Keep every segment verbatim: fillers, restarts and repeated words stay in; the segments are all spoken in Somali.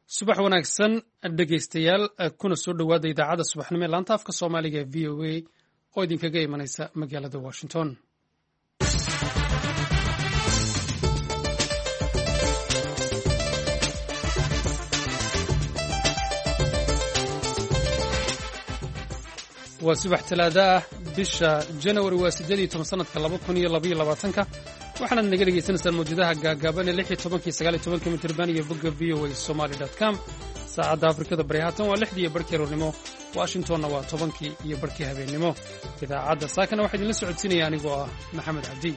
subax wanaagsan dhegaystayaal kuna soo dhowaada idaacadda subaxnimo ee laanta afka soomaaliga ee v o a oo idinkaga imanaysa magaalada washington. waa subax talaada ah bisha janawari waa siddeed iyo toban sanadka laba kun iyo labaiyo labaatanka waxaanaad naga dhegaysanaysaan mawjadaha gaagaaban ee lix iyo tobankii sagaal iyo tobanka mitirban iyo bogga v o a somali dot com. saacadda afrikada bari haatan waa lixdii iyo barhkii aroornimo, washingtonna waa tobankii iyo barhkii habeennimo. idaacadda saakana waxaa idinla socodsiinaya anigoo ah maxamed cabdi.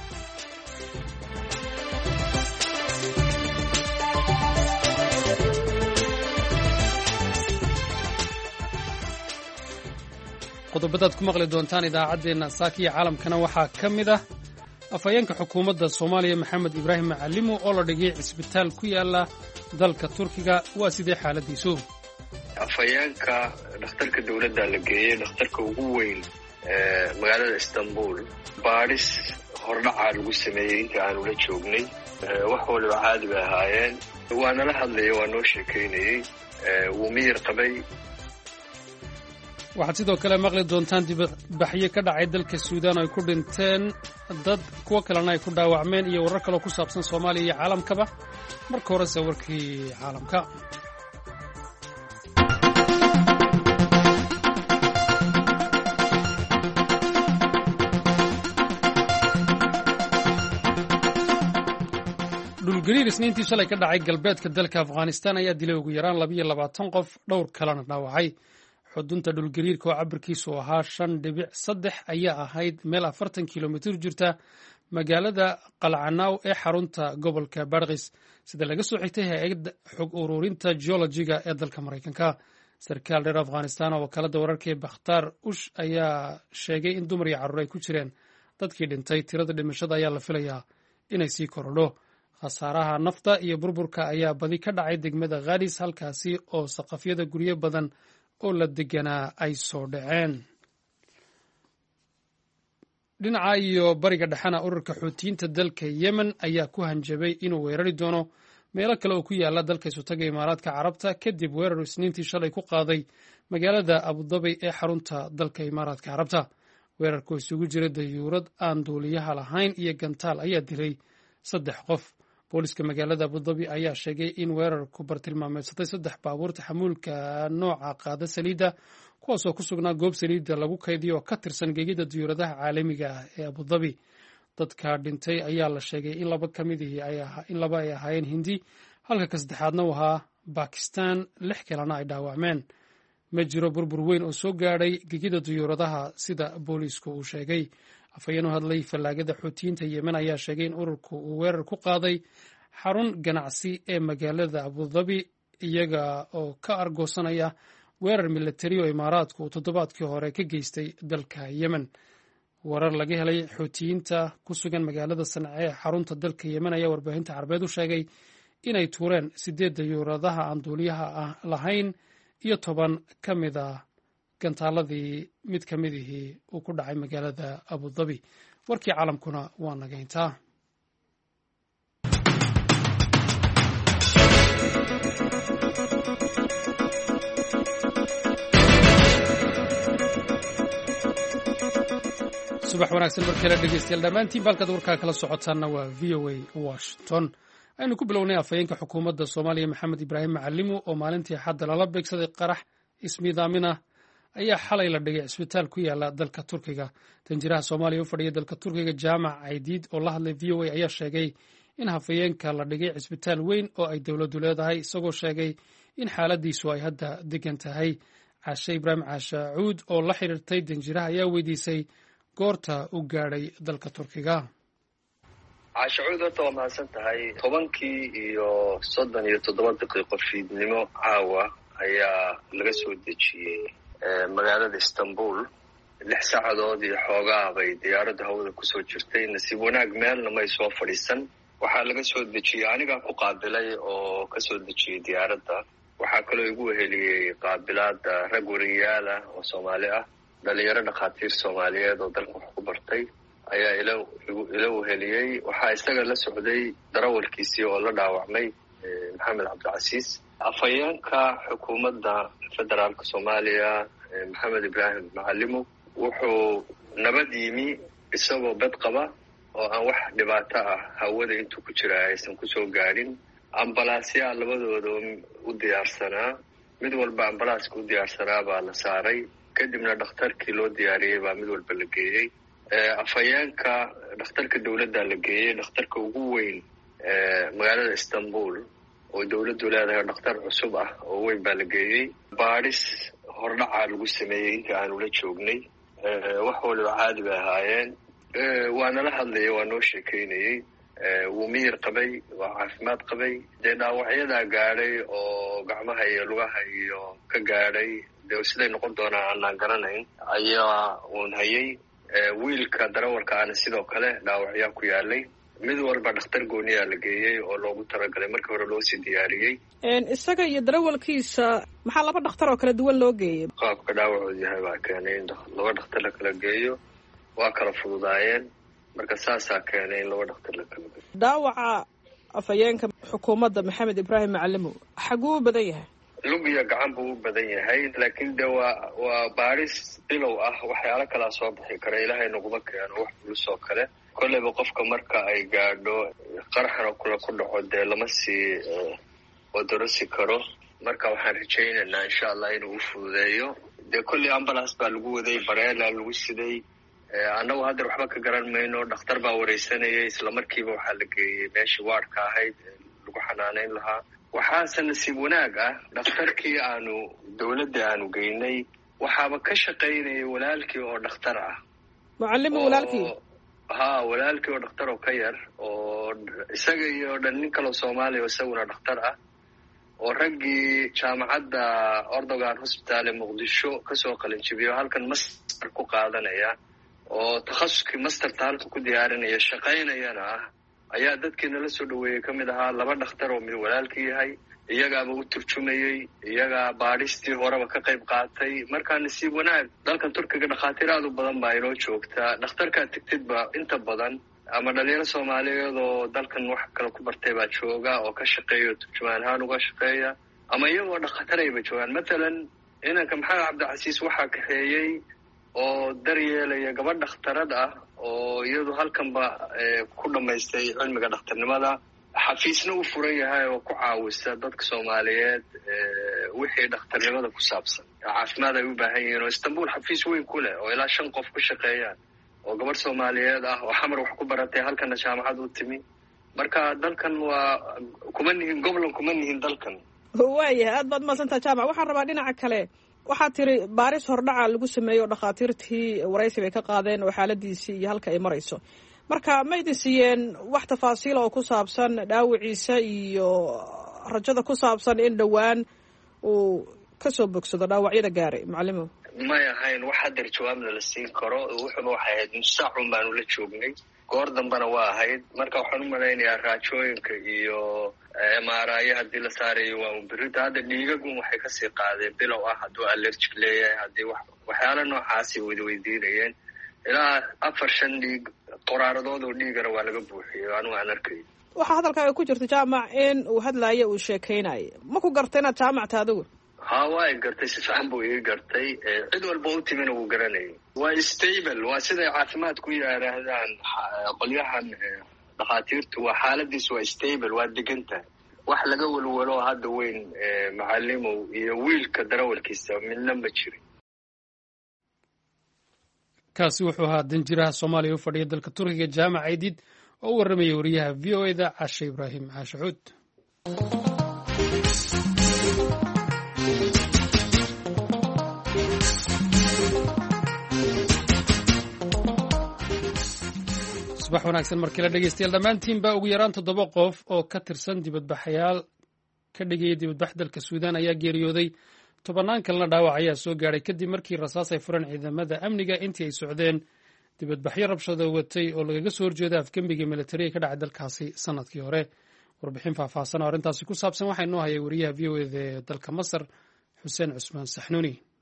qodobadaad ku maqli doontaan idaacaddeenna saakiya caalamkana waxaa ka mid ah afhayeenka xukuumadda soomaaliya maxamed ibraahim macalimo oo la dhigay cisbitaal ku yaala dalka turkiga. waa sidee xaaladiisu? afhayeenka dhakhtarka dowladda la geeyey, dhakhtarka ugu weyn ee magaalada istanbul. baadhis hordhacaa lagu sameeyey inta aanu la joognay. wax waliba caadi bay ahaayeen. waa nala hadlaya, waa noo sheekaynayey, wuu miyir qabay. waxaad sidoo kale maqli doontaan dibadbaxyo ka dhacay dalka suudaan oo ay ku dhinteen dad, kuwo kalena ay ku dhaawacmeen, iyo warar kaloo ku saabsan soomaaliya iyo caalamkaba. marka horese warkii caalamka. dhulgariir isniintii shalay ka dhacay galbeedka dalka afghanistan ayaa dilay ugu yaraan labiyo labaatan qof, dhowr kalena dhaawacay. xudunta dhulgariirka oo cabirkiisu ahaa shan dhibic saddex ayaa ahayd meel afartan kilomitir jirta magaalada qalcanaaw ee xarunta gobolka barkis, sida laga soo xigtay hay-adda xog ururinta geologiga ee dalka maraykanka. sarkaal reer afghanistan oo wakaalada wararka ee bakhtaar ush ayaa sheegay in dumar iyo carruur ay ku jireen dadkii dhintay. tirada dhimashada ayaa la filayaa inay sii korodho. khasaaraha nafta iyo burburka ayaa badi ka dhacay degmada khadis, halkaasi oo saqafyada guryo badan oo la deganaa ay soo dhaceen. dhinaca iyo bariga dhexena ururka xuutiyiinta dalka yemen ayaa ku hanjabay inuu weerari doono meelo kale oo ku yaala dalka isutaga imaaraadka carabta kadib weerar isniintii shalay ku qaaday magaalada abudabi ee xarunta dalka imaaraadka carabta. weerarkoo isugu jira dayuurad aan duuliyaha lahayn iyo gantaal ayaa dilay saddex qof. booliska magaalada abudabi ayaa sheegay in weerarku bartilmaameedsaday saddex baabuur taxamuulka nooca qaada saliidda, kuwaasoo ku sugnaa goob saliidda lagu kaydiyo oo ka tirsan gegida diyuuradaha caalamiga ah ee abudabi. dadka dhintay ayaa la sheegay in laba ka midihii in laba ay ahaayeen hindi, halka ka saddexaadna u ahaa bakistan, lix kalena ay dhaawacmeen. ma jiro burbur weyn oo soo gaadhay gegida diyuuradaha sida booliisku uu sheegay. afhayeen u hadlay fallaagada xuutiyiinta yemen ayaa sheegay in ururku uu weerar ku qaaday xarun ganacsi ee magaalada abudabi, iyaga oo ka argoosanaya weerar militari oo imaaraadku uu toddobaadkii hore ka geystay dalka yemen. warar laga helay xuutiyiinta ku sugan magaalada sanca ee xarunta dalka yemen ayaa warbaahinta carabeed u sheegay inay tuureen sideed dayuuradaha aan duuliyaha ah lahayn iyo toban ka mid ah gantaaladii mid ka midihii uu ku dhacay magaalada abudabi. warkii caalamkuna waa naga intaa. subax wanaagsan markale dhegeystayaal dhammaantiin baalkaad warkaa kala socotaanna waa v o a washington. aynu ku bilownay afhayeenka xukuumadda soomaaliya maxamed ibraahim macalimo oo maalintii xadda lala beegsaday qarax ismiidaamin ah ayaa xalay la dhigay cisbitaal ku yaala dalka turkiga. danjiraha soomaaliya u fadhiya dalka turkiga jaamac caydiid oo la hadlay v o a ayaa sheegay in hafayeenka la dhigay cisbitaal weyn oo ay dowladdu leedahay, isagoo sheegay in xaaladiisu ay hadda degan tahay. caashe ibraahim caashe cuud oo la xiriirtay danjiraha ayaa weydiisay goorta u gaadhay dalka turkiga. caashe cuud, horta waa mahadsan tahay. tobankii iyo soddon iyo toddoba daqiiqo fiidnimo caawa ayaa laga soo dejiyey magaalada istanbul. lix saacadood iyo xoogaa bay diyaaradda hawada kusoo jirtay. nasiib wanaag meelna may soo fadhiisan. waxaa laga soo dejiyey, anigaa ku qaabilay oo ka soo dejiyey diyaaradda. waxaa kaloo igu weheliyey qaabilaada rag wariyaal ah oo soomaali ah, dhalinyaro dhakhaatiir soomaaliyeed oo dalka wax ku bartay ayaa ila ila weheliyey. waxaa isaga la socday darawalkiisii oo la dhaawacmay maxamed cabdicasiis afhayeenka xukuumadda federaalka soomaaliya maxamed ibraahim macalimo wuxuu nabad yimi isagoo bad qaba oo aan wax dhibaato ah hawada intuu ku jira aysan kusoo gaadhin. ambalaasyaa labadooda u diyaarsanaa, mid walba ambalaaska u diyaarsanaa baa la saaray, kadibna dhakhtarkii loo diyaariyey baa mid walba la geeyey. afhayeenka dhakhtarka dawladda la geeyey, dhakhtarka ugu weyn magaalada istanbul oo dawladdu leedahay dhakhtar cusub ah oo weyn baa la geeyey. baadhis hordhacaa lagu sameeyey inta aanu la joognay. wax waliba caadi bay ahaayeen. waa nala hadlayay, waa noo sheekaynayey. wuu miyir qabay, waa caafimaad qabay. dee dhaawacyadaa gaadhay oo gacmaha iyo lugaha iyo ka gaadhay dee siday noqon doonaa aanaan garanayn ayaa uun hayay. wiilka darawalka ana sidoo kale dhaawacyaa ku yaalay. mid walba dhakhtar gooniyaa la geeyey oo loogu talagalay markii hore loo sii diyaariyey. isaga iyo darawalkiisa maxaa laba dhakhtar oo kala duwan loo geeyey? qaabka dhaawacoodu yahay baa keenay in laba dhakhtar la kala geeyo. waa kala fududaayeen, marka saasaa keenay in laba dhakhtar la kala geeyo. dhaawaca afhayeenka xukuumadda maxamed ibraahim macalimo xaguu u badan yahay? lug iyo gacan buu u badan yahay, laakiin de waa waa baadhis bilow ah. waxyaalo kalaa soo bixi kara, ilaahay naguma keeno wax culus oo kale. kolleyba qofka marka ay gaadho qaraxan oo kale ku dhaco dee lama sii odorosi karo. marka waxaan rajaynaynaa insha allah inuu u fududeeyo. dee kolley ambulance baa lagu waday, bareela lagu siday. annagu haddeer waxba ka garan mayno. dhakhtar baa wareysanayay, isla markiiba waxaa la geeyey meeshii waardka ahayd lagu xanaanayn lahaa. waxaase nasiib wanaag ah, dhakhtarkii aanu dawladda aanu geynay waxaaba ka shaqaynayay walaalkii oo dhakhtar ah. macalimo walaalkii? ha walaalkii oo dhakhtar oo ka yar, oo isaga iyo dhan nin kaloo soomaaliya oo isaguna dhakhtar ah, oo raggii jaamacadda ordogan hosbitaal ee muqdisho kasoo qalinjibiyo halkan master ku qaadanaya oo takhasuskii masterta halka ku diyaarinaya shaqaynayana ah, ayaa dadkii nala soo dhaweeyey ka mid ahaa. laba dhakhtar oo mid walaalkii yahay, iyagaaba u turjumayey, iyagaa baadhistii horeba ka qayb qaatay. markaa nasiib wanaag dalkan turkiga dhakhaatiir aad u badan baa inoo joogtaa. dhakhtarkaad tegtidba inta badan ama dhalinyaro soomaaliyeed oo dalkan wax kale ku bartay baa jooga oo ka shaqeeya oo turjumaan ahaan uga shaqeeya, ama iyagoo dhakhtarayba joogaan. matalan inanka maxamed cabdicasiis waxaa kaxeeyey oo daryeelaya gabadh dhakhtarad ah oo iyadu halkanba ku dhammaystay cilmiga dhakhtarnimada. xafiisna u furan yahay oo ku caawisa dadka soomaaliyeed wixii dhakhtarnimada ku saabsan. caafimaad ay u baahan yihiin oo istanbul xafiis weyn ku leh oo ilaa shan qof ku shaqeeyaan, oo gabadh soomaaliyeed ah oo xamar wax ku baratay halkana jaamacad u timi. marka dalkan waa kuma nihin goblan kuma nihin dalkan. waayahay, aad baad mahadsantaha jaamac. waxaan rabaa dhinaca kale, waxaad tiri baaris hordhaca lagu sameeyo oo dhakhaatiirtii waraysi bay ka qaadeen oo xaaladiisii iyo halka ay marayso. marka ma idin siiyeen wax tafaasiila oo ku saabsan dhaawiciisa iyo rajada ku saabsan in dhowaan uu kasoo bogsado dhaawacyada gaaray macalimo? may ahayn wax haddeer jawaabna la siin karo. wuxuba waxay ahayd musaacun baanu la joognay, goor dambana waa ahayd. marka waxaan u malaynayaa raajooyinka iyo emaaraayo haddii la saarayo waa un berita. hadda dhiigagun waxay kasii qaadeen bilow ah hadduu allergic leeyahay, haddii wax waxyaala noocaasi wada weydiinayeen. ilaa afar shan dhiig qoraaradood oo dhiigana waa laga buuxiyey anugu aan arkay. waxaa hadalkaaga ku jirta jaamac in uu hadlaayo uu sheekaynayo. ma ku gartay inaad jaamacta adigu? ha waa i gartay, si fiican buu ii gartay. cid walba u timina wuu garanayay. waa stable, waa siday caafimaad ku yidhaahdaan qolyahan dhakhaatiirtu. waa xaaladiis waa stable, waa degantahay. wax laga walwalo hadda weyn macalimow iyo wiilka darawalkiisa midna ma jirin. kaasi wuxuu ahaa danjiraha soomaaliya u fadhiya dalka turkiga jaamac aydid oo u warramaya wariyaha v o eda cashe ibraahim caashacuud. subax wanaagsan markii la dhegeystayaal dhammaantiinba ugu yaraan toddoba qof oo ka tirsan dibadbaxayaal ka dhigaya dibadbax dalka suudaan ayaa geeriyooday. tobannaan kalena dhaawac ayaa soo gaadhay kadib markii rasaas ay fureen ciidamada amniga intii ay socdeen dibadbaxyo rabshado watay oo lagaga soo horjeeda afgembiga militariga ka dhacay dalkaasi sanadkii hore. warbixin faahfaahsan oo arrintaasi ku saabsan waxaa inoo hayay wariyaha v o eda ee dalka masar xuseen cusmaan saxnuuni.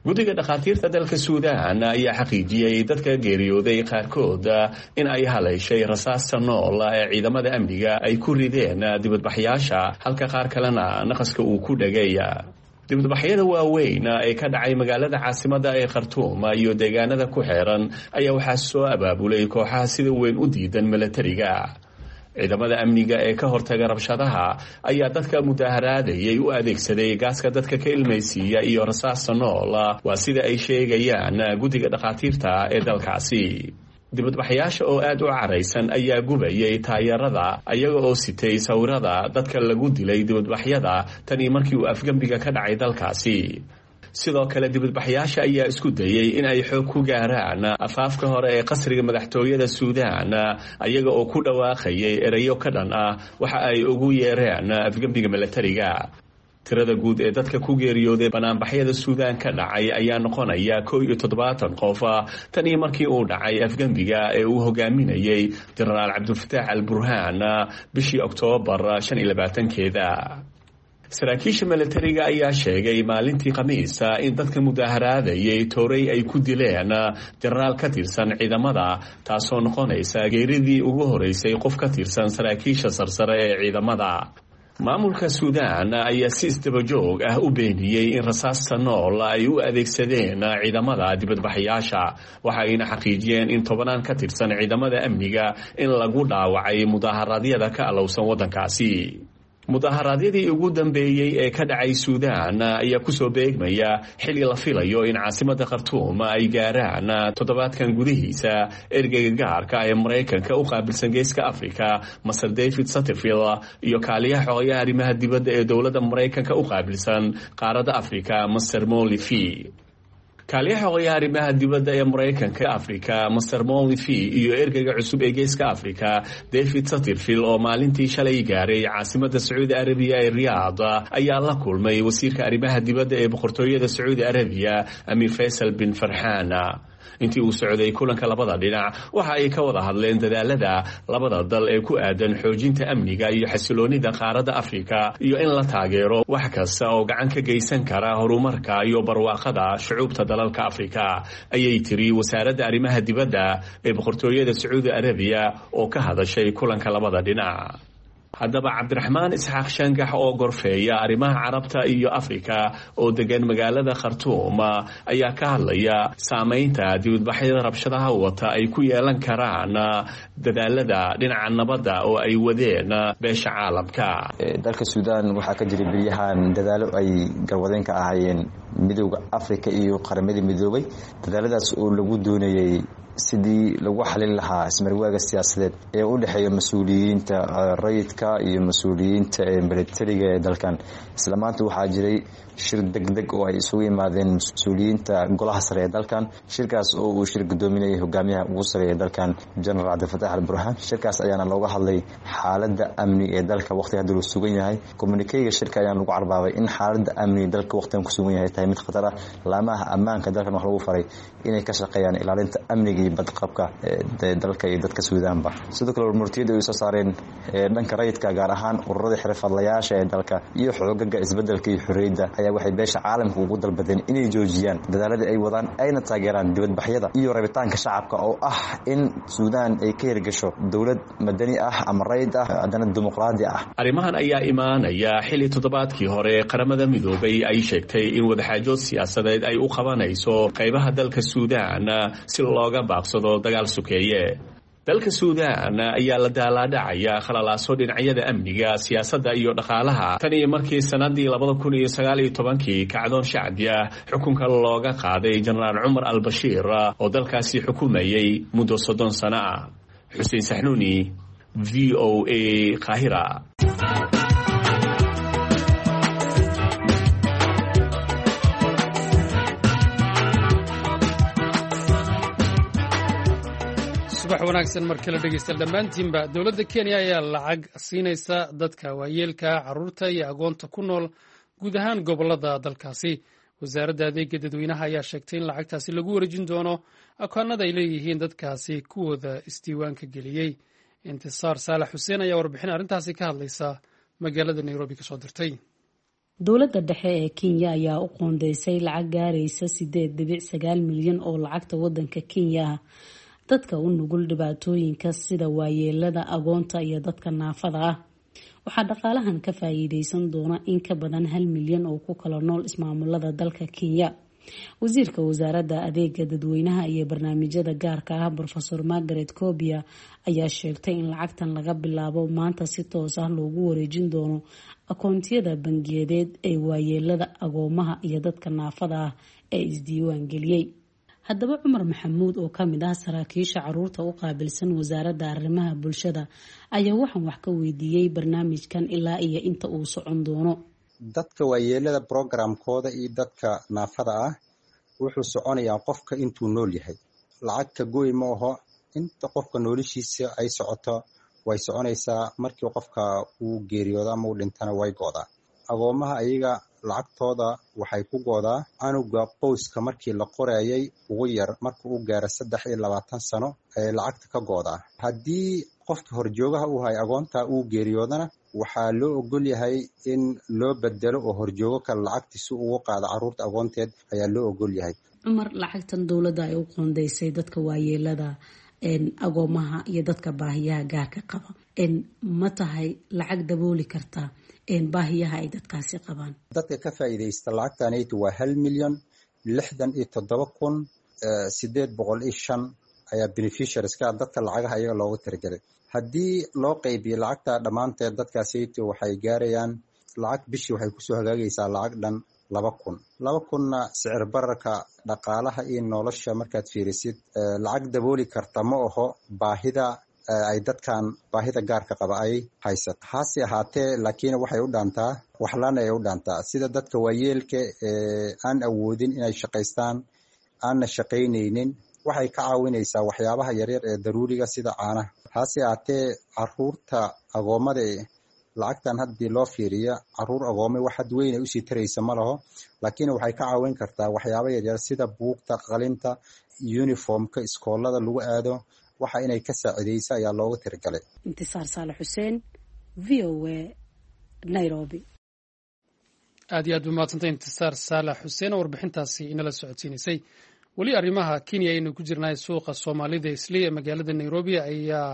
guddiga dhakhaatiirta dalka suudaan ayaa xaqiijiyey dadka geeriyooday qaarkood in ay haleeshay rasaasta nool ee ciidamada amniga ay ku rideen dibadbaxyaasha halka qaar kalena naqaska uu ku dhegay dibadbaxyada waaweyn ee ka dhacay magaalada caasimada ee khartuum iyo deegaanada ku xeeran ayaa waxaa soo abaabulay kooxaha sida weyn u diidan milatariga ciidamada amniga ee ka hortaga rabshadaha ayaa dadka mudaharaadayay u adeegsaday gaaska dadka ka ilmaysiiya iyo rasaasta nool waa sida ay sheegayaan guddiga dhakhaatiirta ee dalkaasi dibadbaxyaasha oo aad u caraysan ayaa gubayay taayarada ayaga oo sitay sawirada dadka lagu dilay dibadbaxyada tanii markii uu afgembiga ka dhacay dalkaasi sidoo kale dibadbaxyaasha ayaa isku dayay in ay xoog ku gaaraan afaafka hore ee qasriga madaxtooyada suudaan ayaga oo ku dhawaaqayay erayo ka dhan ah waxa ay ugu yeereen afgembiga milatariga tirada guud ee dadka ku geeriyooday banaanbaxyada suudaan ka dhacay ayaa noqonaya kow iyo toddobaatan qof tanii markii uu dhacay afgembiga ee uu hogaaminayay jenaraal cabdulfataax al burhaan bishii oktoobar shan iyo labaatankeeda saraakiisha milatariga ayaa sheegay maalintii khamiisa in dadka mudaharaadayay tooray ay ku dileen jenaraal ka tirsan ciidamada taasoo noqonaysa geeridii ugu horeysay qof ka tirsan saraakiisha sarsare ee ciidamada maamulka suudaan ayaa si isdabajoog ah u beeniyey in rasaasta nool ay u adeegsadeen ciidamada dibadbaxyaasha waxayna xaqiijiyeen in tobanaan ka tirsan ciidamada amniga in lagu dhaawacay mudaharaadyada ka alowsan waddankaasi mudaharaadyadii ugu dambeeyey ee ka dhacay suudaan ayaa kusoo beegmaya xilli la filayo in caasimada khartuum ay gaaraan toddobaadkan gudihiisa ergeyga gaarka ee maraykanka u qaabilsan geeska africa master david satterfield iyo kaaliyaha xogayaha arrimaha dibadda ee dowladda maraykanka u qaabilsan qaaradda africa master molifi kaaliyaha xogayaha arrimaha dibadda ee maraykanka africa master molifi iyo ergeyga cusub ee geeska africa david satterfield oo maalintii shalay gaaray caasimada sacuudi arabiya ee riyaad ayaa la kulmay wasiirka arrimaha dibadda ee boqortooyada sacuudi arabiya amiir faysal bin farxaan intii uu socday kulanka labada dhinac waxa ay ka wada hadleen dadaalada labada dal ee ku aadan xoojinta amniga iyo xasiloonida qaaradda afrika iyo in la taageero wax kasta oo gacan ka geysan kara horumarka iyo barwaaqada shucuubta dalalka afrika ayay tiri wasaaradda arrimaha dibadda ee boqortooyada sacuudi arabiya oo ka hadashay kulanka labada dhinac haddaba cabdiraxmaan isxaaq shangax oo gorfeeya arrimaha carabta iyo afrika oo degan magaalada khartuum ayaa ka hadlaya saameynta dibadbaxyada rabshadaha wata ay ku yeelan karaan dadaalada dhinaca nabadda oo ay wadeen beesha caalamka dalka suudaan waxaa ka jiray beryahan dadaalo ay garwadeen ka ahaayeen midowda afrika iyo qaramadii midoobay dadaaladaas oo lagu doonayay sidii lagu xalin lahaa ismarwaaga siyaasadeed ee u dhexeeya mas-uuliyiinta rayidka iyo mas-uuliyiinta milatariga ee dalkan isla maanta waxaa jiray shir degdeg oo ay isugu yimaadeen mas-uuliyiinta golaha sare ee dalkan shirkaas oo uu shir gudoominayay hogaamiyaha ugu sare ee dalkan jenaraal cabdilfataax al burhaan shirkaas ayaana looga hadlay xaaladda amni ee dalka waqtiga hadda uu sugan yahay communikeyga shirka ayaana lagu carbaabay in xaaladda amni dalka waqtigan ku sugan yahay tahay mid khatar ah laamaha ammaanka dalkan wax lagu faray inay ka shaqeeyaan ilaalinta amniga iyo badqabka dalka iyo dadka suudaanba sidoo kale warmurtiyada ay soo saareen dhanka rayidka gaar ahaan ururada xirfadlayaasha ee dalka iyo xoogaga isbedelka iyo xorriyadda ayaa waxay beesha caalamka ugu dalbadeen inay joojiyaan dadaaladii ay wadaan ayna taageeraan dibadbaxyada iyo rabitaanka shacabka oo ah in suudaan ay ka hirgasho dowlad madani ah ama rayid ah haddana dimuqraadi ah arrimahan ayaa imaanaya xilli toddobaadkii hore qaramada midoobay ay sheegtay in wadaxaajood siyaasadeed ay u qabanayso qaybaha dalka suudaan si looga baaqsado dagaal sukeeye dalka suudaan ayaa la daalaadhacaya khalalaaso dhinacyada amniga siyaasadda iyo dhaqaalaha tan iyo markii sanadii labada kun iyo sagaal iyo tobankii kacdoon shacbi ah xukunka looga qaaday jenaraal cumar al bashiir oo dalkaasi xukumayay muddo soddon sano ah xuseen saxnuuni v o a qaahira subax wanaagsan mar kale dhegeystayaal dhammaantiinba dowladda kenya ayaa lacag siinaysa dadka waayeelka carruurta iyo agoonta ku nool guud ahaan gobollada dalkaasi wasaaradda adeega dadweynaha ayaa sheegtay in lacagtaasi lagu wareejin doono akoonada ay leeyihiin dadkaasi kuwooda isdiiwaanka geliyey intisaar saalax xuseen ayaa warbixin arrintaasi ka hadlaysa magaalada nairobi ka soo dirtay dowladda dhexe ee Kenya ayaa u qoondeysay lacag gaaraysa sideed dhibic sagaal milyan oo lacagta wadanka Kenya dadka u nugul dhibaatooyinka sida waayeelada, agoonta iyo dadka naafada ah. waxaa dhaqaalahan ka faa'iideysan doona in ka badan hal milyan oo ku kala nool ismaamulada dalka Kenya. wasiirka wasaaradda adeega dadweynaha iyo barnaamijyada gaarka ah Professor Margaret Kobia ayaa sheegtay in lacagtan laga bilaabo maanta si toos ah loogu wareejin doono akoontiyada bangiyadeed ee waayeelada, agoomaha iyo dadka naafada ah ee isdiiwaan geliyay. haddaba Cumar Maxamuud oo kamid ah saraakiisha caruurta u qaabilsan wasaaradda arrimaha bulshada ayaa waxaan wax ka weydiiyay barnaamijkan ilaa iyo inta uu socon doono. dadka waayeelada programkooda iyo dadka naafada ah wuxuu soconayaa qofka intuu nool yahay. lacag ka goy ma aho, inta qofka noloshiisa ay socoto way soconaysaa. markii qofka uu geeriyoodo ama uu dhintana way go'daa. agoomaha ayaga lacagtooda waxay ku goodaa anuga qoyska markii la qorayay ugu yar marka uu gaaro saddex iyo labaatan sano ay lacagta ka goodaa. haddii qofka horjoogaha uu hay agoonta uu geeriyoodana waxaa loo ogol yahay in loo bedelo oo horjoogo kale lacagtiisa ugu qaado caruurta agoonteed ayaa loo ogol yahay. Cumar, lacagtan dowladda ay u qoondeysay dadka waayeelada, agoomaha iyo dadka baahiyaha gaarka qaba, ma tahay lacag dabooli karta baahiyaha ay dadkaasi qabaan? dadka ka faa'iideysta lacagtanaytu waa hal milyan lixdan iyo toddoba kun sideed boqol iyo shan ayaa beneficiarieska dadka lacagaha ayaga loogu tiragelay. haddii loo qaybiyo lacagta dhammaanteed dadkaasaytu waxay gaarayaan lacag bishii waxay kusoo hagaagaysaa lacag dhan laba kun laba kunna sicir bararka dhaqaalaha iyo nolosha markaad fiirisid lacag dabooli karta ma aho baahida ay dadkan baahida gaarka qaba ay haysato. hase ahaatee laakiin waxay u dhaantaa waxlaan ay u dhaantaa sida dadka waayeelka ee aan awoodin inay shaqaystaan, aanna shaqaynaynin, waxay ka caawinaysaa waxyaabaha yaryar ee daruuriga sida caanaha. hase ahaatee caruurta agoomada lacagtan haddii loo fiiriya caruur agoomay wax had weyn ay usii taraysa ma laho, laakiin waxay ka caawin kartaa waxyaaba yaryar sida buugta, qalinta, uniformka iskoolada lagu aado, waxa inay ka saacideysa ayaa loogu tiragalay. Intisaar Saalax Xuseen, V O A, Nairobi. aad iyo aad buu mahadsantay Intisaar Saalax Xuseen oo warbixintaasi inala socodsiinaysay. weli arrimaha Kenya ayaynu ku jirnay. suuqa Soomaalida Islii ee magaalada Nairobi ayaa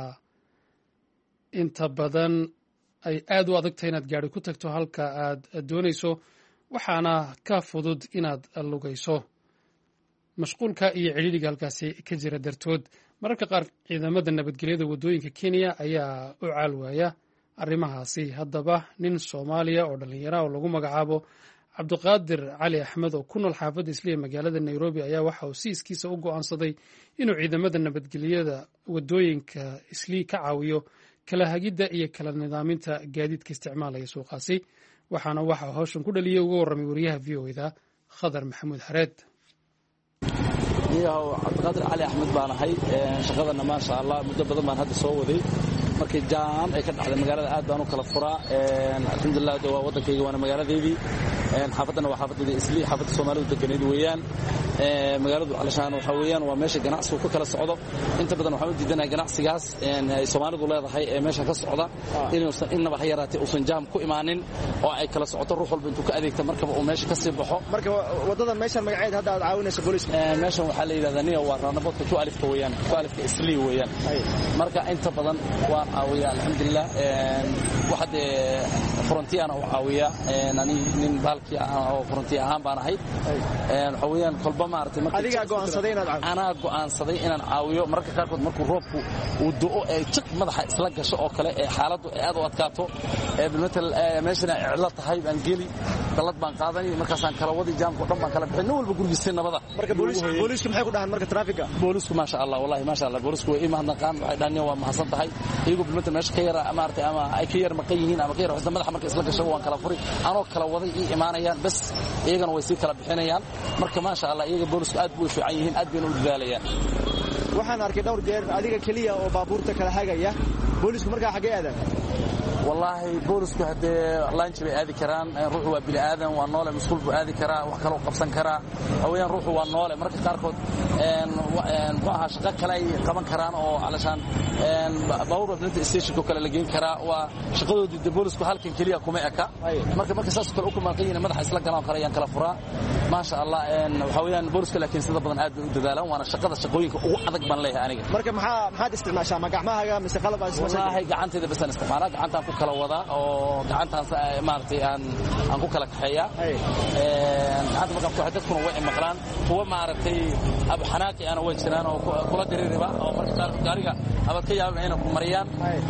inta badan ay aad u adagtahay inaad gaari ku tagto halka aad doonayso, waxaana ka fudud inaad lugayso. mashquulka iyo cidhiidhiga halkaasi ka jira dartood mararka qaar ciidamada nabadgelyada waddooyinka Kenya ayaa u caalwaaya arrimahaasi. haddaba nin Soomaaliya oo dhalinyaro oo lagu magacaabo Cabdiqaadir Cali Axmed oo ku nool xaafadda Islii ee magaalada Nairobi ayaa waxa uu siiskiisa u go'aansaday inuu ciidamada nabadgelyada waddooyinka Islii ka caawiyo kala hagidda iyo kala nidaaminta gaadiidka isticmaalaya suuqaasi. waxaana waxa hawshan ku dhaliyay uga warramay wariyaha V O A-da Khadar Maxamuud Xareed. niyahow Cabdiqaadir Cali Axmed baan ahay. shaqadana maasha Allah muddo badan baan hadda soo waday. markii jaam ay ka dhacday magaalada aad baan u kala furaa. alxamdulillah waa wadankayga waana magaaladeedii. xaafadana waa xaafadeedii Islii, xaafadda Soomaalidu deganeed weeyaan. magaaladu alashaan waxa weeyaan waa meesha ganacsigu ku kala socdo. inta badan waxaan u diidanahay ganacsigaas ay Soomaalidu leedahay ee meesha ka socda inuusan innaba ha yaraatee uusan jaam ku imaanin oo ay kala socoto ruux walba intuu ka adeegta markaba uu meesha ka sii baxo. marka wadadan meeshan magaceed hadda aad caawinayso booliiska meeshan waxaa la yiraahdaa niyo waa raanaboodka ku alifka weeyaan, ku alifka Islii weeyaan. marka inta badan waa caawiya alxamdulillah. waxaad frontiana u caawiya ani nin balki oo fronti ahaan baan ahay. waxa weeyaan kolba maartay markii adiga go'aansaday inaad caawiyo. ana go'aansaday inaan caawiyo marka qaarkood markuu roobku uu doo ay jid madaxa isla gasho oo kale ee xaaladdu aad u adkaato ee bilmetal meeshana cidla tahay baan geli dalad baan qaadanay markaasaan kala wadi jaamku dhan baan kala bixin walba gurgiisay nabada. marka booliisku booliisku maxay ku dhahan marka traffiga? booliisku ma sha Allah wallahi ma sha Allah booliisku way imaadnaqaan waxay dhaaneen waa mahadsan tahay iyagu bilmetal meesha ka yara maartay ama ay ka yar maqan yihiin ama ka yar xusna madaxa marka isla gasho waan kala furi anoo kala waday ii imaanayaan bas iyagana way sii kala bixinayaan. marka ma sha Allah iyaga booliisku aad buu fiican yihiin, aad bayna u dadaalayaan. waxaan arkay dhowr jeer adiga kaliya oo baabuurta kala hagaya. booliisku markaa xagee aadaan? wallaahi boolisku haddee laanji bay aadi karaan ruuxu waa bini aadan waa noole masquul buu aadi karaa wax kaloo qabsan karaa haween ruuxu waa noole marka qaarkood muxuu ahaa shaqo kale ay qaban karaan oo calashaan baabuur wadnada stationko kale la geyn karaa waa shaqadoodii de boolisku halkan keliya kuma eka marka marka saas kale u kumaaqayiin madaxa isla galaan kale ayaan kala furaa maasha allah waxaa weeyaan booliska laakiin sida badan aad bay u dadaalaan waana shaqada shaqooyinka ugu adag baan leeyahay aniga marka maxaa maxaad isticmaashaa ma gacmahaaga mise qalab aad isticmaashaa wallaahi gacantayda bas aan isticmaalaa gacantaan ku kala wadaa oo gacantaas maaragtay aan aan ku kala kaxeeyaa gacanta markaan ku dadkuna way maqlaan kuwa maaragtay abu xanaaqi ana way jiraan oo kula diriiriba oo marka qaar gaariga abad ka yaabay inay ku mariyaan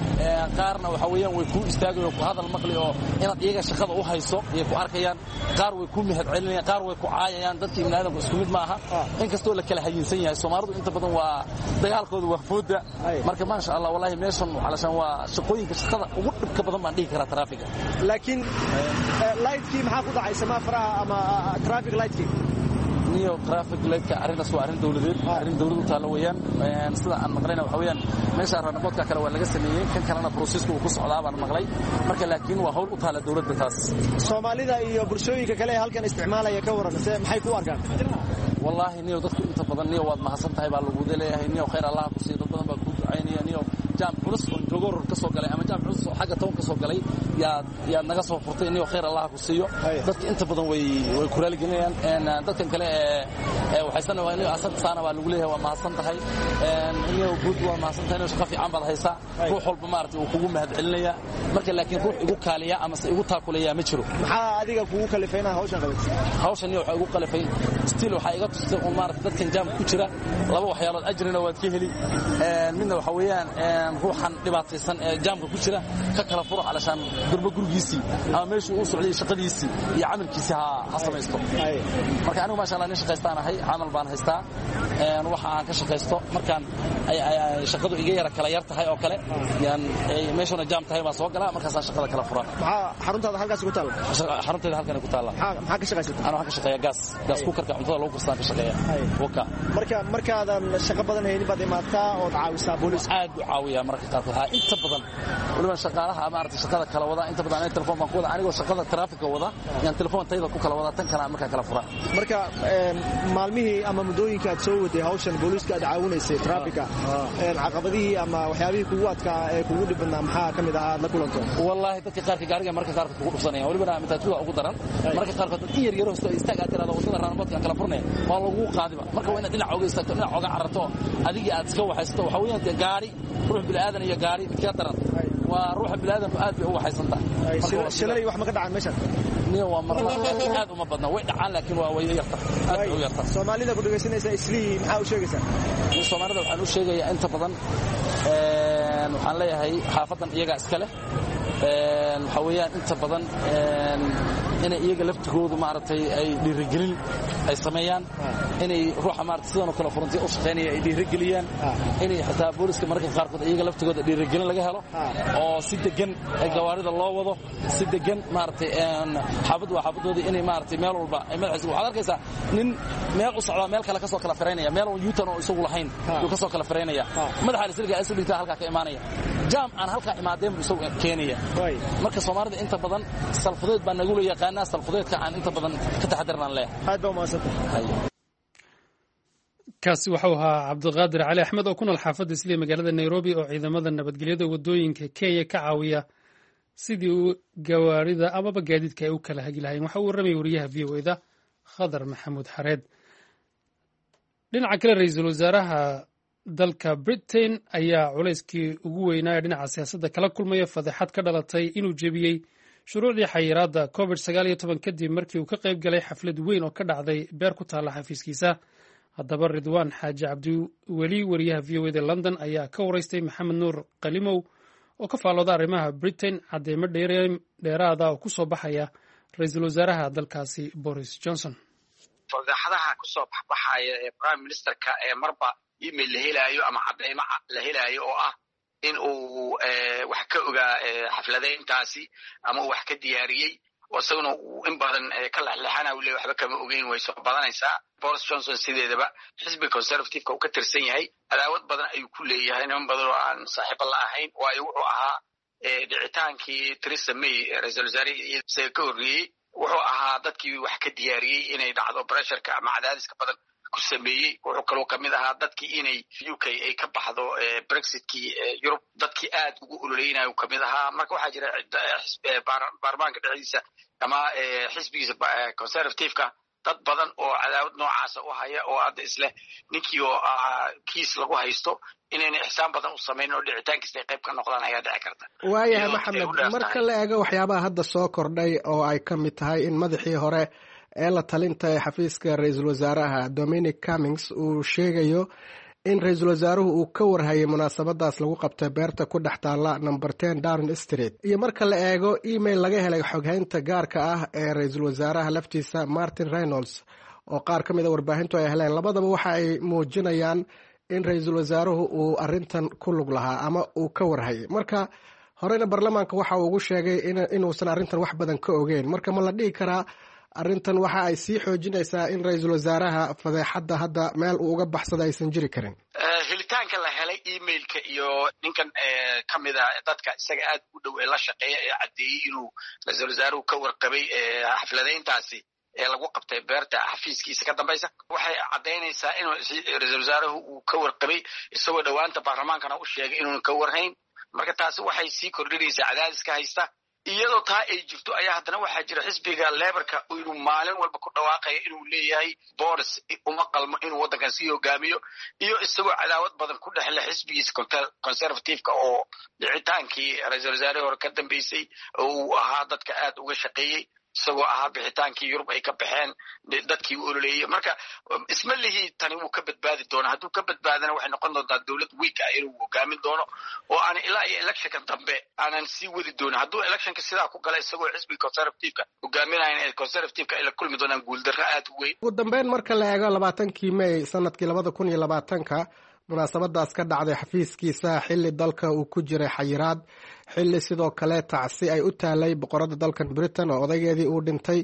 qaarna waxa weeyaan way ku istaagayaan ku hadal maqli oo inaad iyaga shaqada u hayso iyo ku arkayaan qaar way ku mihad celinayaan qaar way ku caayayaan dadkii ibn aadamku isku mid ma aha inkastoo la kala hayinsan yahay Soomaalidu inta badan waa dagaalkooda waa fooda marka ma sha Allah wallahi meeshan calashan waa shaqooyinka shaqada ugu dhibka badan baan dhigi karaa traffiga laakiin lightki maxaa ku dhacay samaafaraha ama traffic lightki niyo traffic lightka arrintaas waa arrin dawladeed arrin dawladdu taalo weeyaan sida aan maqlayna waxa weeyaan meesha ranboodka kale waa laga sameeyay kan kalena processku uu ku socdaa baan maqlay marka laakiin waa hawl u taala dawladda taas Soomaalida iyo bulshooyinka kale halkan isticmaalaya ka waran maxay ku arkaan wallahi niyo dadku inta badan niyo waad mahadsan tahay baa lagu leeyahay niyo khayr Allah ku siiyo dad badan baa ku ducaynaya niyo jaam culus oo jogor ka soo galay ama jaam culus oo xagga toon ka soo galay yaa yaa naga soo furtay niyo khayr Allah ku siiyo dadka inta badan way way ku raaligelayaan een dadkan kale ee waxay sanad waa niyo asad saana baa lagu leeyahay waa mahadsan tahay een niyo guud waa mahadsan tahay shaqo fiican baad haysaa ruux walba maartay uu kugu mahad celinaya marka laakiin ruux igu kaaliya ama se igu taakulaya ma jiro maxaa adiga kugu kalifayna hawshan qabat hawshan niyo waxa igu qalifay still waxa iga tusay oo maartay dadkan jaam ku jira laba waxyaalood ajrina waad ka heli een midna waxa weeyaan ruuxan dhibaataysan ee jaamka ku jira ka kala furo calashan durba gurigiisii ama meeshuu u socday shaqadiisii iyo amalkiisa ha samaysto marka anigu ma sha Allah nin shaqaystaanahay amal baan haystaa een waxa aan ka shaqaysto markaan ay shaqadu iga yara kala yar tahay oo kale yaan meeshuna jaam tahay baan soo galaa markaas aan shaqada kala furaa maxaa xaruntaada halkaas ku taala xarunteeda halkan ku taala maxaa ka shaqaysataa ana waxaan ka shaqeeyaa gas gas ku karka cuntada lagu karstaan ka shaqeeyaa waka marka markaadan shaqo badan haynin baad imaataa oo caawisaa booliis aad u caawiya marka qaar waxa inta badan waliba shaqaalaha maartay shaqada kala wada inta badan ay telefoon baan ku wada anigoo shaqada traffic wada yaan telefoon tayda ku kala wada tan kana marka kala furaa marka maalmihii ama mudooyinka aad soo waday hawshan booliiska aad caawinaysay traffica ee caqabadihii ama waxyaabihii kugu adkaa ee kugu dhibnaa maxaa kamid ah aad la kulanto wallahi dadka qaarka gaariga marka qaarka kugu dhufsanayaan waliba mataatuda ugu daran marka qaarka dad yar yar oo istaag aad tirada wadada raanboodka kala furnay waa lagu qaadiba marka waa inaad dhinac uga istaagto dhinac uga cararto adiga aad iska waxaysto waxa weeyaan gaari ruux bil aadan iyo gaari mid ka daran waa ruux bil aadan aad bay u waxaysan tahay shilay wax ma ka dhacaan meesha niyo waa marka aad uma badna way dhacaan laakiin waa way yarta aad u yarta Soomaalida ku dhageysanaysa islii maxaa u sheegaysaa Soomaalida waxaan u sheegayaa inta badan een waxaan leeyahay xaafadan iyaga iska leh een waxa weeyaan inta badan een inay iyaga laftigoodu maartay ay dhiirigelin ay sameeyaan inay ruuxa maartay sidoo kale furantay u shaqeynaya ay dhiirigeliyaan inay xitaa booliska marka qaarkood iyaga laftigooda dhiirigelin laga helo oo si degan ay gawaarida loo wado si degan maartay een xaafad waa xaafadooda inay maartay meel walba ay madaxiisa waxa arkaysa nin meel u socda meel kale ka soo kala fireynaya meel uu yuutan oo isagu lahayn uu ka soo kala fireynaya madaxa isliga isliga halka ka imaanaya jaam aan halka imaadeen isagu keenaya marka Soomaalida inta badan salfadeed baan nagu leeyahay salfadeedka aan inta badan ka taxadirnaan leh aad baa maasantay kaasi wuxuu ahaa Cabdiqaadir Cali Axmed oo ku nool xaafadda Islii magaalada Nairobi oo ciidamada nabadgelyada wadooyinka Kenya ka caawiya sidii uu gawaarida ama gaadiidka ay u kala hagi lahayn waxa uu warramay wariyaha V O A-da Khadar Maxamuud Xareed dhinaca kale ra'iisul wasaaraha dalka Britain ayaa culayskii ugu weynaa dhinaca siyaasadda kala kulmaya fadeexad ka dhalatay inuu jebiyey shuruucdii xayiraadda covid sagaal iyo toban kadib markii uu ka qayb galay xaflad weyn oo ka dhacday beer ku taalla xafiiskiisa haddaba Ridwaan Xaaji Cabdiweli wariyaha V O A-da London ayaa ka waraystay Maxamed Nuur Qalimow oo ka faalooda arrimaha Britain caddeemo dheeraada oo ku soo baxaya ra'iisul wasaaraha dalkaasi Boris Johnson fadeexadaha ku soo baxaya ee prime ministerka ee marba email la helaayo ama cadeymo la helaayo oo ah in uu wax ka ogaa xafladayntaasi ama wax ka diyaariyay wasaguna in badan ka laxlaxana uu leeyahay waxba kama ogeyn way soo badanaysaa Boris Johnson sideedaba xisbi conservative-ka uu ka tirsan yahay adaawad badan ayuu ku leeyahay niman badan oo aan saaxiibo la ahayn waayo wuxuu ahaa dhicitaankii Theresa May ra-iisul wasaarihii isaga ka horreeyey wuxuu ahaa dadkii wax ka diyaariyey inay dhacdo pressureka ama cadaadiska badan ku sameeyey. wuxuu kaloo kamid ahaa dadkii inay U K ay ka baxdo Brexitkii Yurub dadkii aad ugu ololeynayo kamid ahaa. marka waxaa jira baarlamaanka dhexdiisa ama xisbigiisa conservative-ka dad badan oo cadaawad noocaasa u haya oo hadda isleh ninkii oo kiis lagu haysto inayna ixsaan badan u samayn oo dhicitaankiisa ay qayb ka noqdaan ayaa dhici karta. waayahay maxamed, marka la eego waxyaabaha hadda soo kordhay oo ay ka mid tahay in madaxii hore ee la talinta ee xafiiska ra-iisul wasaaraha Dominic Cummings uu sheegayo in ra-iisul wasaaruhu uu ka warhayay munaasabadaas lagu qabtay beerta ku dhex taala number ten Downing Street, iyo marka la eego email laga helay xoghaynta gaarka ah ee ra-iisul wasaaraha laftiisa Martin Reynolds oo qaar ka mid a warbaahintu ay heleen, labadaba waxa ay muujinayaan in ra-iisul wasaaruhu uu arrintan ku lug lahaa ama uu ka warhayay. marka horeyna baarlamaanka waxa uu ugu sheegay inuusan arrintan wax badan ka ogeyn. marka ma la dhihi karaa arrintan waxa ay sii xoojinaysaa in ra-iisul wasaaraha fadeexadda hadda meel uu uga baxsada aysan jiri karin? helitaanka la helay emailka iyo ninkan ka mid a dadka isaga aad u dhow ee la shaqeeya ee caddeeyey inuu ra-iisul wasaaruhu ka warqabay xafladayntaasi ee lagu qabtay beerta xafiiskiisa ka dambaysa waxay caddaynaysaa inuu ra-iisul wasaaruhu uu ka warqabay isagoo dhowaanta baarlamaankana u sheegay inuunan ka warhayn. marka taasi waxay sii kordhinaysaa cadaadiska haysta. iyadoo taa ay jirto ayaa haddana waxaa jira xisbiga Labourka inuu maalin walba ku dhawaaqayo inuu leeyahay Boris uma qalmo inuu waddankan sii hogaamiyo, iyo isagoo cadaawad badan ku dhexle xisbigiisa conservative-ka oo dhicitaankii ra-iisul wasaarihii hore ka dambeysay oo uu ahaa dadka aad uga shaqeeyey, isagoo ahaa bixitaankii Yurub ay ka baxeen dadkii u ololeeyey. marka isma lihi tani wuu ka badbaadi doona. hadduu ka badbaadana waxay noqon doontaa dowlad weak ah inuu hogaamin doono oo aan ilaa iyo electionka dambe aanan sii wadi doonin. hadduu electionka sidaa ku gala isagoo xisbiga conservative-ka hogaaminayan ee conservative-ka ay la kulmi doonaan guuldarro aad u weyn. ugu dambeyn marka la eego labaatankii May sanadkii labada kun iyo labaatanka munaasabadaas ka dhacday xafiiskiisa xilli dalka uu ku jiray xayiraad, xilli sidoo kale tacsi ay u taalay boqorada dalkan Britain oo odaygeedii uu dhintay,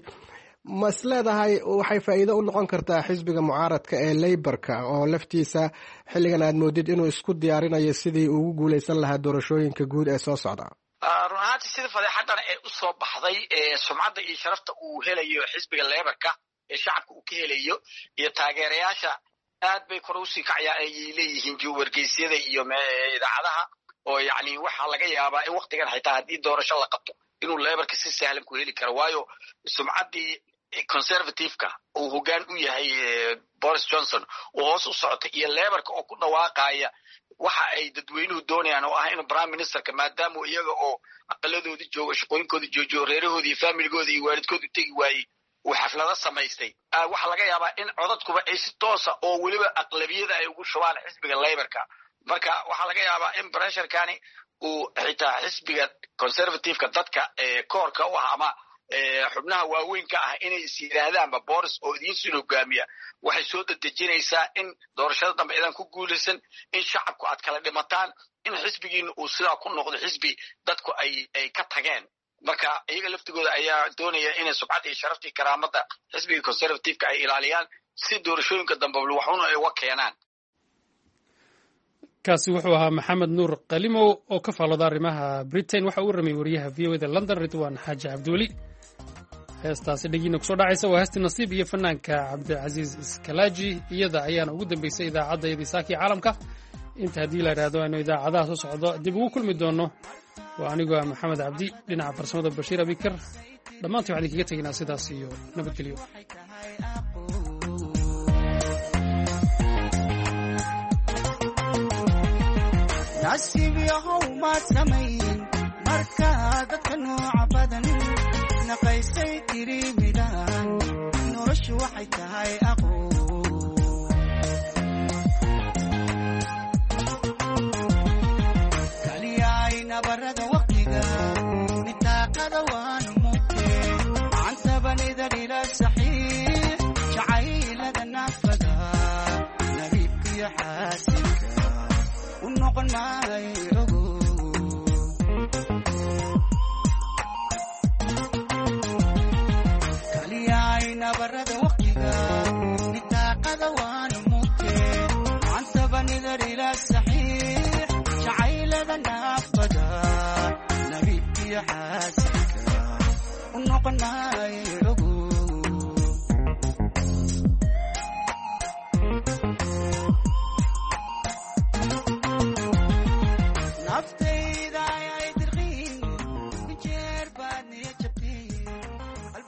ma is leedahay waxay faa'iido u noqon kartaa xisbiga mucaaradka ee Labourka oo laftiisa xilligan aad moodid inuu isku diyaarinayo sidii uu ugu guuleysan lahaa doorashooyinka guud ee soo socda? run ahaantii sida fadeexadan ee u soo baxday ee sumcadda iyo sharafta uu helayo xisbiga Labourka ee shacabka uu ka helayo iyo taageerayaasha aad bay kor usii kacaya ay leeyihiin wargeysyada iyo idaacadaha oo yacni waxaa laga yaabaa in waktigan xitaa haddii doorasho la qabto inuu Labourka si sahlan ku heli karo, waayo sumcaddii conservative-ka uu hoggaan u yahay Boris Johnson oo hoos u socota iyo Labourka oo ku dhawaaqaya waxa ay dadweynuhu doonayaan oo ah inuu prime ministerka maadaama iyaga oo aqaladoodii joogo shaqooyinkoodii joojiyo reerahoodii iyo faamiligooda iyo waalidkoodu tegi waayey uu xaflado samaystay. waxaa laga yaabaa in codadkuba ay si toosa oo weliba aqlabiyada ay ugu shubaan xisbiga Labourka. marka waxaa laga yaabaa in pressurkani uu xitaa xisbiga conservative-ka dadka koorka u ah ama xubnaha waaweynka ah inay is yidhaahdaanba Boris oo idiin sii hogaamiya waxay soo dedejinaysaa in doorashada dambe idan ku guulaysan, in shacabku aad kala dhimataan, in xisbigiina uu sidaa ku noqdo xisbi dadku ay ay ka tageen. marka iyaga laftigooda ayaa doonaya inay subcadda iyo sharaftii karaamada xisbiga conservative-ka ay ilaaliyaan si doorashooyinka dambe waxuna ay uga keenaan. kaasi wuxuu ahaa maxamed nuur qalimow oo ka faallooda arrimaha Britain. waxa uu ramay wariyaha V O A da London Ridwan Xaaji Cabdiweli. heestaasi dhagiina kusoo dhacaysa waa heestii nasiib iyo fanaanka Cabdicasiis Iskalaaji. iyada ayaana ugu dambeysay idaacadda iyadii saakii caalamka. inta haddii la yidhaahdo aynu idaacadaha soo socdo dib ugu kulmi doono waa anigoo maxamed cabdi, dhinaca farsamada Bashiir Abikar. dhammaantii waxaan idinkaga teginaa sidaas iyo nabadgelyo. nasiib yahow maad samayn markaa dadka nooca badan naqaysay tiriimidaan noloshu waxay tahay aqoon kaliyaay nabarada waqtiga nitaaqada waanu mugtee macantabanida dhila saxiix jacaylada naafada nabiibkiyo xaasinka u noqon maayo kaliyaay nabarada waqtiga nitaaqada waanu mugtee macantabanida dhila saxiix jacaylada naafada xaasidka u noqon maayo